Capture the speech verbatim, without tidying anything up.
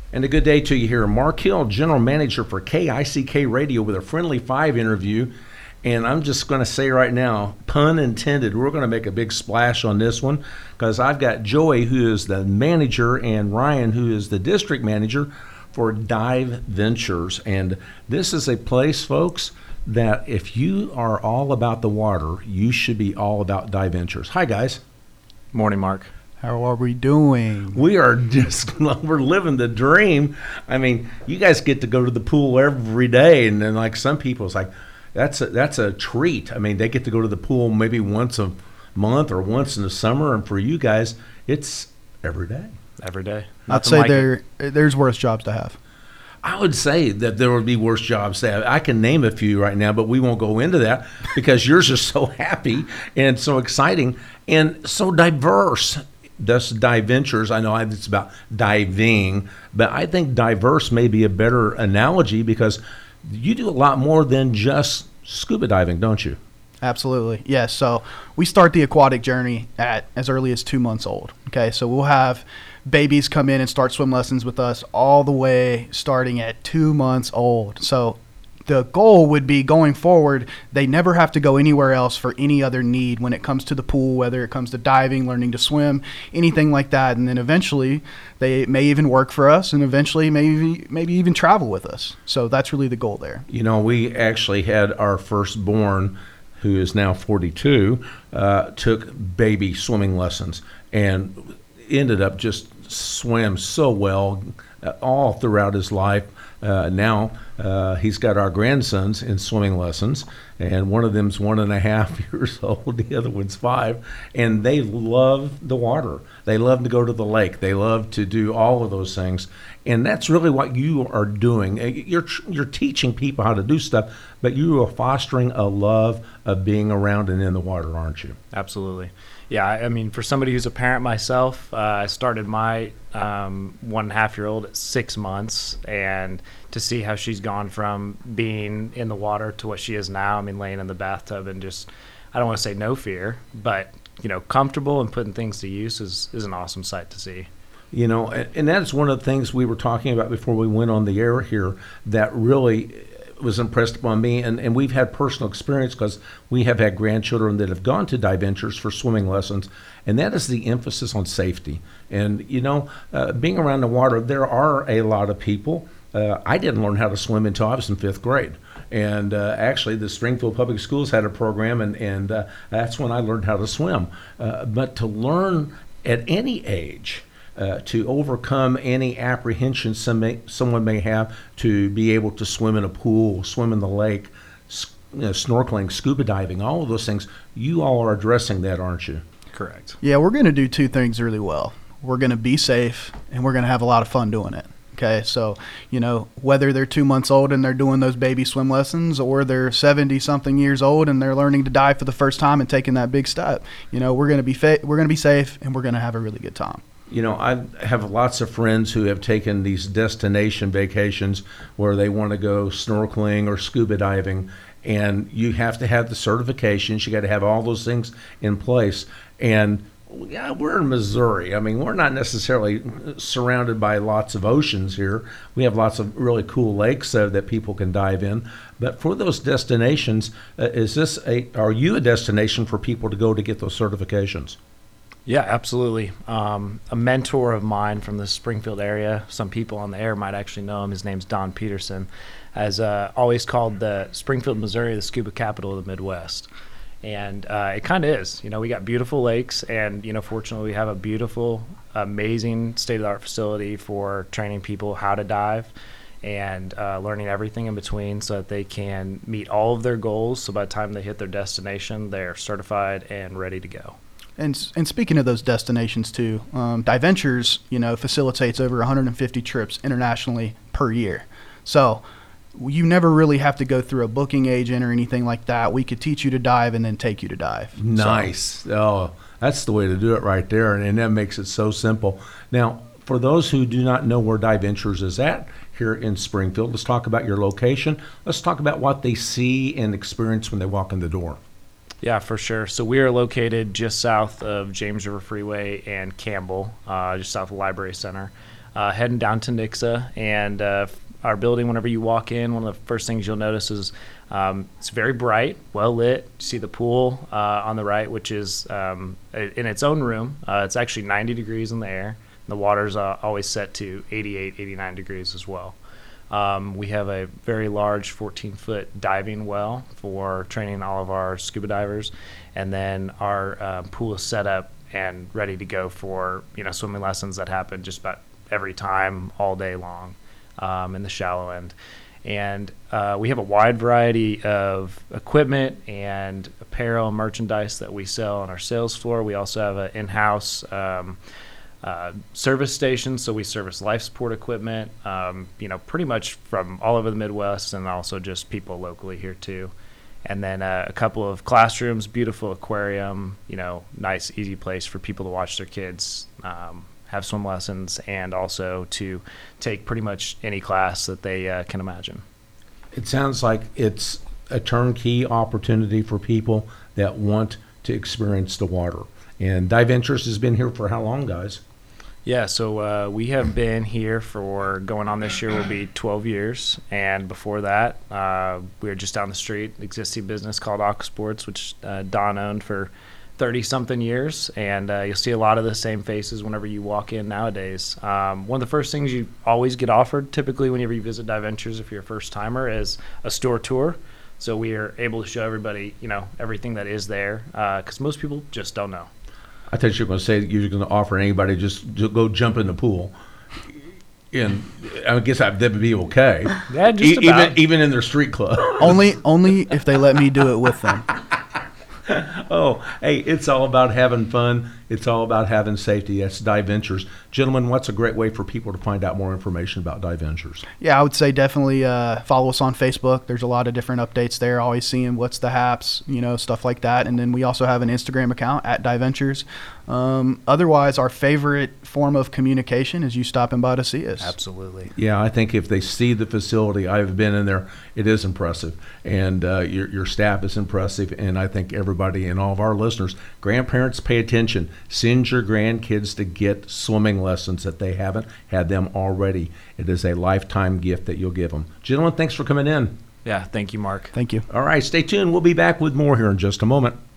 And a good day to you here. Mark Hill, General Manager for K I C K Radio with a Friendly Five interview. And I'm just going to say right now, pun intended, we're going to make a big splash on this one because I've got Joey, who is the manager, and Ryan, who is the district manager for Dive Ventures. And this is a place, folks, that if you are all about the water, you should be all about Dive Ventures. Hi, guys. Morning, Mark. How are we doing? We are just, we're living the dream. I mean, you guys get to go to the pool every day, and then like some people, it's like, that's a, that's a treat. I mean, they get to go to the pool maybe once a month or once in the summer, and for you guys, it's every day. Every day. I'd say there there's worse jobs to have. I would say that there would be worse jobs to have. I can name a few right now, but we won't go into that because yours is so happy and so exciting and so diverse. Thus, Dive Ventures, I know it's about diving, but I think diverse may be a better analogy because you do a lot more than just scuba diving, don't you? Absolutely. Yes. So we start the aquatic journey at as early as two months old. Okay. So we'll have babies come in and start swim lessons with us all the way starting at two months old. So the goal would be going forward, they never have to go anywhere else for any other need when it comes to the pool, whether it comes to diving, learning to swim, anything like that. And then eventually they may even work for us and eventually maybe maybe even travel with us. So that's really the goal there. You know, we actually had our firstborn, who is now forty-two, uh, took baby swimming lessons and ended up just swam so well uh, all throughout his life. Uh, now uh, he's got our grandsons in swimming lessons, and one of them's one and a half years old, the other one's five, and they love the water. They love to go to the lake. They love to do all of those things, and that's really what you are doing. You're you're teaching people how to do stuff, but you are fostering a love of being around and in the water, aren't you? Absolutely. Yeah, I mean, for somebody who's a parent myself, uh, I started my um, one and a half year old at six months, and to see how she's gone from being in the water to what she is now, I mean, laying in the bathtub and just, I don't want to say no fear, but, you know, comfortable and putting things to use is, is an awesome sight to see. You know, and, and that's one of the things we were talking about before we went on the air here that really was impressed upon me, and, and we've had personal experience because we have had grandchildren that have gone to Dive Ventures for swimming lessons, and that is the emphasis on safety. And, you know, uh, being around the water, there are a lot of people. Uh, I didn't learn how to swim until I was in fifth grade. And uh, actually, the Springfield Public Schools had a program, and, and uh, that's when I learned how to swim. Uh, but to learn at any age, Uh, to overcome any apprehension some may, someone may have to be able to swim in a pool, swim in the lake, you know, snorkeling, scuba diving, all of those things. You all are addressing that, aren't you? Correct. Yeah, we're going to do two things really well. We're going to be safe, and we're going to have a lot of fun doing it. Okay, so, you know, whether they're two months old and they're doing those baby swim lessons or they're seventy-something years old and they're learning to dive for the first time and taking that big step, you know, we're going to be fa- we're going to be safe, and we're going to have a really good time. You know, I have lots of friends who have taken these destination vacations where they want to go snorkeling or scuba diving, and you have to have the certifications. You got to have all those things in place. And yeah, we're in Missouri. I mean, we're not necessarily surrounded by lots of oceans here. We have lots of really cool lakes uh, that people can dive in. But for those destinations, uh, is this a? Are you a destination for people to go to get those certifications? Yeah, absolutely. Um, a mentor of mine from the Springfield area, some people on the air might actually know him. His name's Don Peterson, has uh, always called the Springfield, Missouri, the scuba capital of the Midwest. And uh, it kind of is. You know, we got beautiful lakes, and, you know, fortunately we have a beautiful, amazing state-of-the-art facility for training people how to dive and uh, learning everything in between so that they can meet all of their goals. So by the time they hit their destination, they're certified and ready to go. And and speaking of those destinations too, um, Dive Ventures, you know, facilitates over one hundred fifty trips internationally per year. So you never really have to go through a booking agent or anything like that. We could teach you to dive and then take you to dive. Nice. So. Oh, that's the way to do it right there, and, and that makes it so simple. Now, for those who do not know where Dive Ventures is at here in Springfield, let's talk about your location. Let's talk about what they see and experience when they walk in the door. Yeah, for sure. So we are located just south of James River Freeway and Campbell, uh, just south of the Library Center. uh, heading down to Nixa, and uh, our building, whenever you walk in, one of the first things you'll notice is um, it's very bright, well lit. You see the pool uh, on the right, which is um, in its own room. Uh, it's actually ninety degrees in the air. The water's uh, always set to eighty-eight, eighty-nine degrees as well. Um, we have a very large fourteen-foot diving well for training all of our scuba divers, and then our uh, pool is set up and ready to go for, you know, swimming lessons that happen just about every time, all day long, um, in the shallow end. And uh, we have a wide variety of equipment and apparel and merchandise that we sell on our sales floor. We also have an in-house um, uh, service station, so we service life support equipment, um, you know, pretty much from all over the Midwest, and also just people locally here too. And then uh, a couple of classrooms, beautiful aquarium, you know, nice, easy place for people to watch their kids um, have swim lessons, and also to take pretty much any class that they uh, can imagine. It sounds like it's a turnkey opportunity for people that want to experience the water. And Dive Ventures has been here for how long, guys? Yeah, so uh, we have been here for, going on this year will be twelve years. And before that, uh, we were just down the street, existing business called Aqua Sports, which uh, Don owned for thirty-something years. And uh, you'll see a lot of the same faces whenever you walk in nowadays. Um, one of the first things you always get offered, typically whenever you visit Dive Ventures, if you're a first-timer, is a store tour. So we are able to show everybody, you know, everything that is there, because uh, most people just don't know. I thought you were going to say that you're going to offer anybody just to go jump in the pool. And I guess that would be okay. Yeah, just e- about. Even, even in their street club. Only, only if they let me do it with them. Oh, hey, it's all about having fun. It's all about having safety. That's Dive Ventures. Gentlemen, what's a great way for people to find out more information about Dive Ventures? Yeah, I would say definitely uh, follow us on Facebook. There's a lot of different updates there, always seeing what's the haps, you know, stuff like that. And then we also have an Instagram account at Dive Ventures. Um, otherwise, our favorite form of communication is you stopping by to see us. Absolutely. Yeah, I think if they see the facility, I've been in there, it is impressive. And uh, your, your staff is impressive. And I think everybody and all of our listeners, grandparents, pay attention. Send your grandkids to get swimming lessons that they haven't had them already. It is a lifetime gift that you'll give them. Gentlemen, thanks for coming in. Yeah, thank you, Mark. Thank you. All right, stay tuned. We'll be back with more here in just a moment.